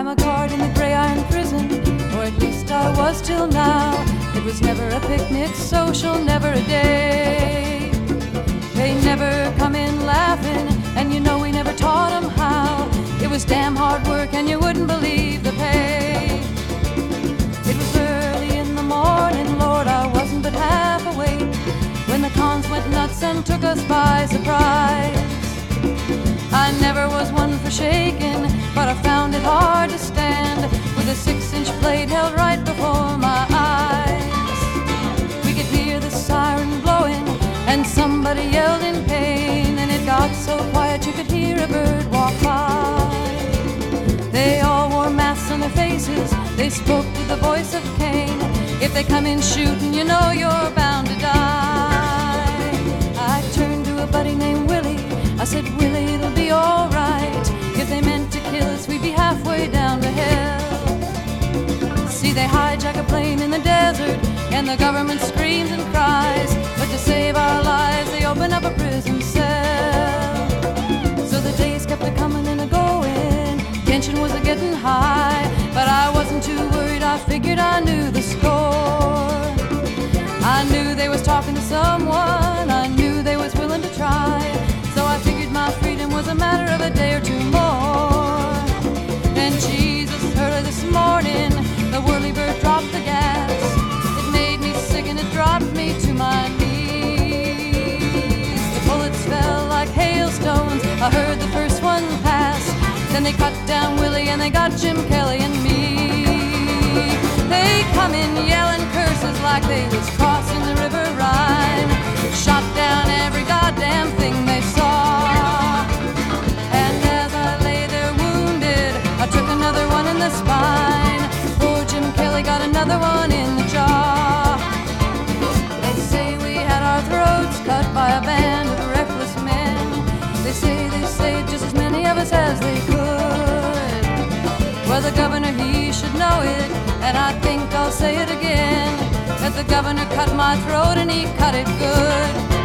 a guard in the gray iron prison, or at least I was till now. It was never a picnic social, never a day. They never come in laughing, and you know we never taught them how. It was damn hard work, and you wouldn't believe the pay. It was early in the morning, Lord, I wasn't but half awake when the cons went nuts and took us by surprise. I never was one for shaking, but I found it hard to stand with a 6-inch blade held right before my eyes. We could hear the siren blowing, and somebody yelled in pain, and it got so quiet you could hear a bird walk by. They all wore masks on their faces, they spoke with the voice of Cain. If they come in shooting, you know you're bound to die. I turned to a buddy named Willie, I said, Willie, it'll be all right. If they meant to kill us, we'd be halfway down to hell. See, they hijack a plane in the desert, and the government screams and cries, but to save our lives, they open up a prison cell. So the days kept a-coming and a-going, tension was a-getting high, but I wasn't too worried, I figured I knew the score. I knew they was talking to someone, I knew they was willing to try, so I figured my freedom was a matter of a day or two more. Then Jesus, early this morning, the whirlybird dropped the gas. It made me sick and it dropped me to my knees. The bullets fell like hailstones, I heard the first one pass. Then they cut down Willie and they got Jim Kelly and me. They come in yelling curses like they was crossing the river Rhine. Shot down every goddamn thing they saw. And as I lay there wounded, I took another one in the spine. Poor Jim Kelly got another one in the jaw. They say we had our throats cut by a band of reckless men. They say they saved just as many of us as they could. Well, the governor, he should know it, and I think I'll say it again, that the governor cut my throat and he cut it good.